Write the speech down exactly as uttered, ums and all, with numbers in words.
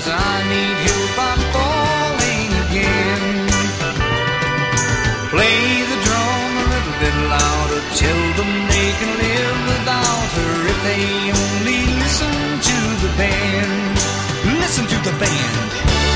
'cause I need help, I'm falling again. Play the drum a little bit louder, tell them they can live without her if they only listen to the band. Listen to the band.